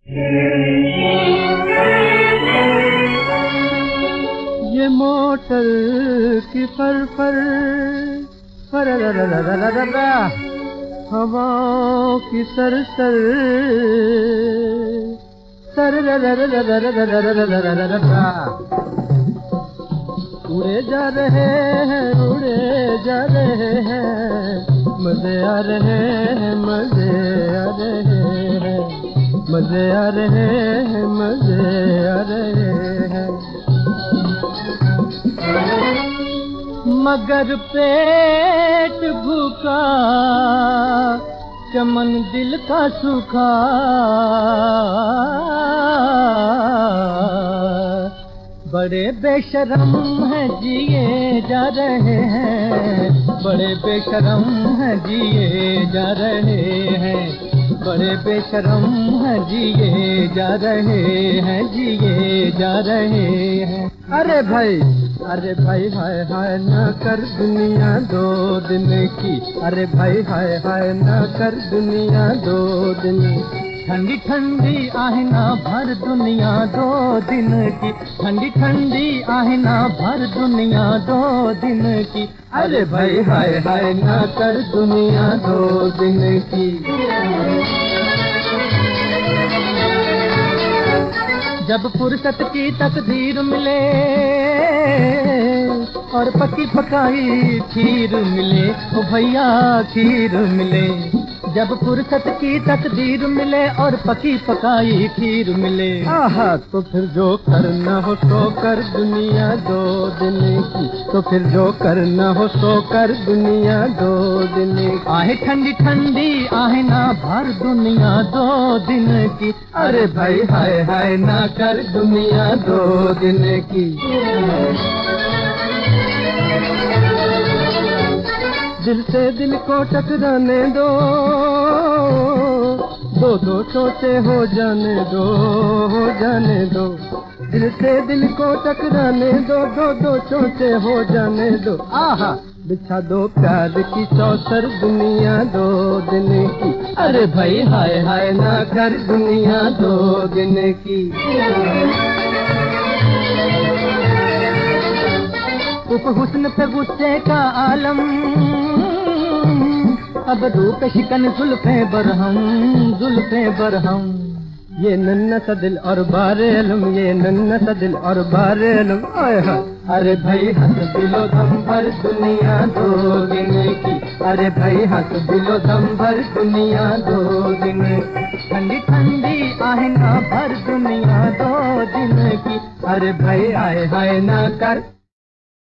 ये मोटर की फर हवाओं की सर उड़े जा रहे हैं, उड़े जा रहे हैं, मजे आ रहे हैं, मजे आ रहे हैं, मजे आ रहे हैं, मजे आ रहे हैं। मगर पेट भूखा, चमन दिल का सूखा, बड़े बेशरम हैं जिए जा रहे हैं, बड़े बेशरम हैं जिए जा रहे हैं, बड़े बेशरम हैं जिए जा रहे हैं, जिए जा रहे हैं। अरे भाई हाय हाय न कर दुनिया दो दिन की, अरे भाई हाय हाय न कर दुनिया दो दिन। ठंडी ठंडी आहिना भर दुनिया दो दिन की, ठंडी ठंडी आहिना भर दुनिया दो दिन की, अरे भाई हाय हाय न कर दुनिया दो दिन की। जब फुर्सत की तकदीर मिले और पकी पकाई खीर मिले, ओ भैया खीर मिले। जब फुर्सत की तकदीर मिले और पकी पकाई खीर मिले, आहा तो फिर जो करना हो सो कर दुनिया दो दिन की, तो फिर जो करना हो सो कर दुनिया दो दिन की। आहे ठंडी ठंडी आहे ना भर दुनिया दो दिन की, अरे भाई हाय हाय ना कर दुनिया दो दिन की। दिल से दिल को टकराने दो, दो दो छोटे हो जाने दो, हो जाने दो। दिल से दिल को टकराने दो, दो दो छोटे हो जाने दो। आहा बिछा दो प्यार की चौसर दुनिया दो दिन की, अरे भाई हाय हाय ना कर दुनिया दो दिन की। उप हुस्न पे गुस्से का आलम, अब रूप शिकन जुल्फे बरहम, जुल्फे बरहम। ये नन्ना सा दिल और बारेलम, ये नन्ना सा दिल और बारेलम। अरे भाई हंस दिलो दम भर दुनिया दो दिन की, अरे भाई हंस दिलो दम भर दुनिया दो दिन। ठंडी ठंडी आहना भर दुनिया दो दिन की, अरे भाई आए हाय ना कर